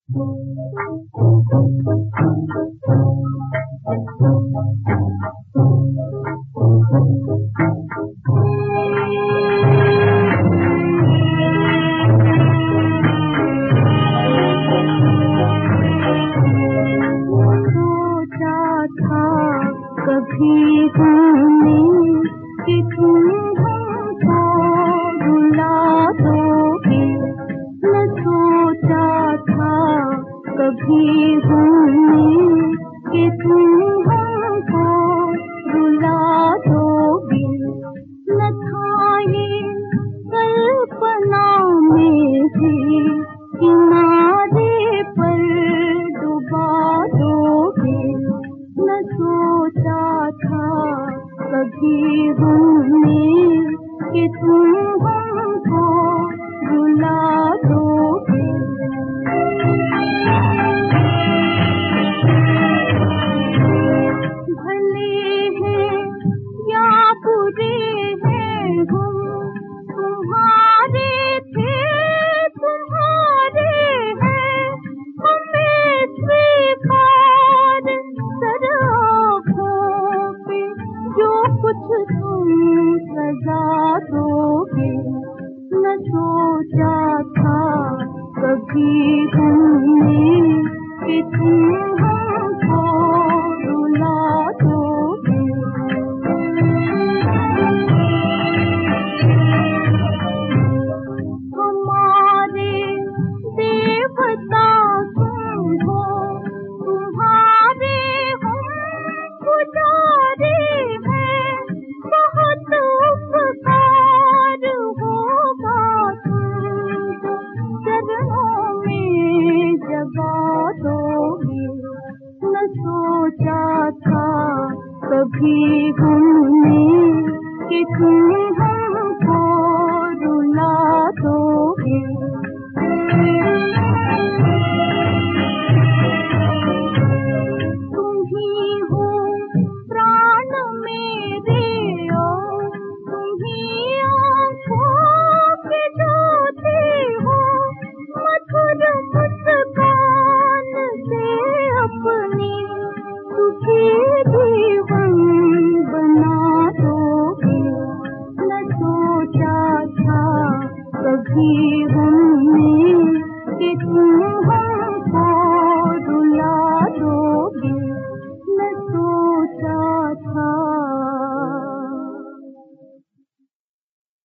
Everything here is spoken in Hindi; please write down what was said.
कभी हमने कि तुम हमको रुला दोगे, न सोचा था कभी हमने कि तुम हमको रुला दोगे, न था ये कल्पना में भी किनारे पर डुबा दोगे, न सोचा था कभी हमने कि तुम हमको रुला दोगे। भले हैं या बुरे हैं हम, तुम्हारे थे तुम्हारे हैं, हमें स्वीकार कर आँखों पे जो कुछ तुम सजा दोगे, न सोचा था कभी हमने कि तुम हमको रुला दोगे। हमारे देवता तुम हो, तुम्हारे हम पुजारी हैं, बहुत उपकार होगा तुमको चरणों में जगा दोगे, न सोचा था कभी हमने कि तुम हमको रुला दोगे। तुम ही हो प्राण मेरे ओ, तुम ही आँखों पे ज्योति हो, मधुर मुस्कान से अपने सुखी जीवन बना दोगे, न सोचा था कभी